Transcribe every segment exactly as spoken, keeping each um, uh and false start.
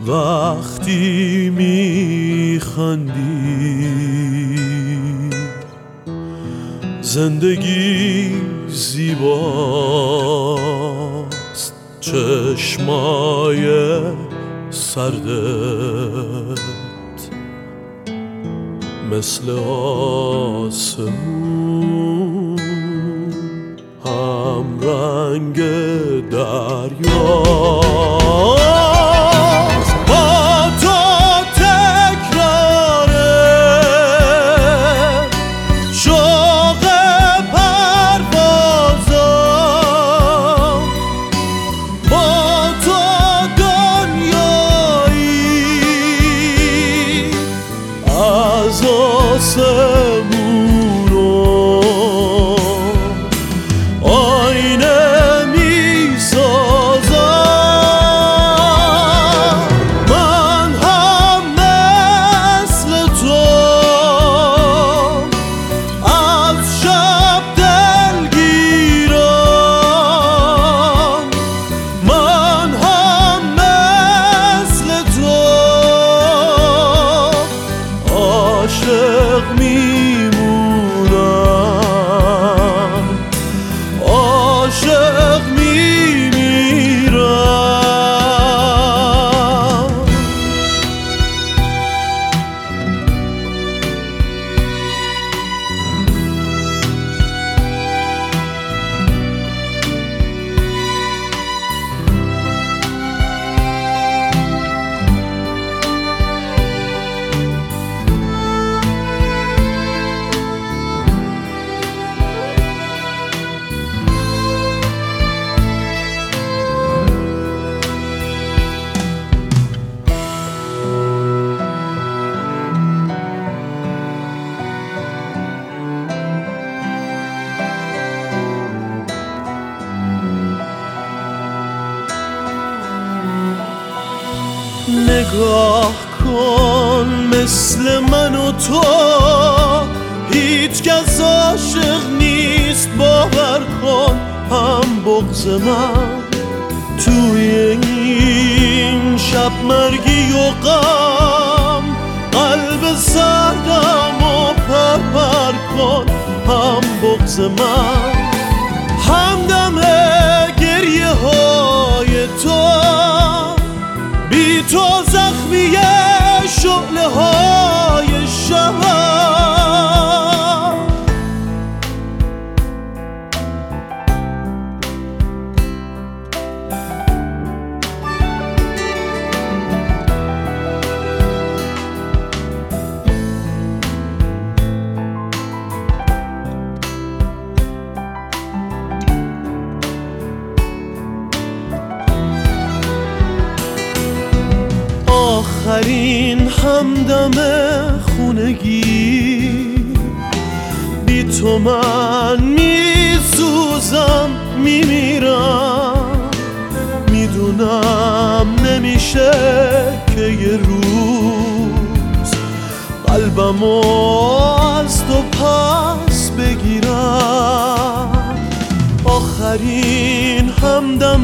وقتی میخندی زندگی زیباست، چشمای سردت مثل آسمون هم رنگ دریاست. با تو تکراره شوق پروازم، با تو دنیایی از آسمون آینه میسازم. من هم مثل تو از شب دلگیرم، من هم مثل تو عاشق میمونم، عاشق میمیرم. نگاه کن مثل من و تو هیچ کس عاشق نیست، باور کن هم بغض من توی این شب مرگی و غم قلب سردم و پرپر کن هم بغض من. همدم گریه های تو بی تو زخمی شعله های شب، آخرین همدم خونگی بی تو من میسوزم میمیرم. میدونم نمیشه که یه روز قلبمو از تو پس بگیرم. آخرین همدم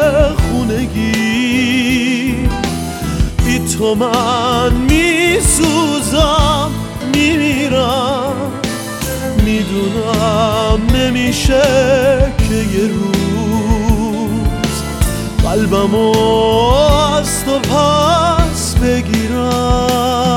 خونگی بی تو من میسوزم میمیرم. میدونم نمیشه که یه روز قلبمو از تو پس بگیرم.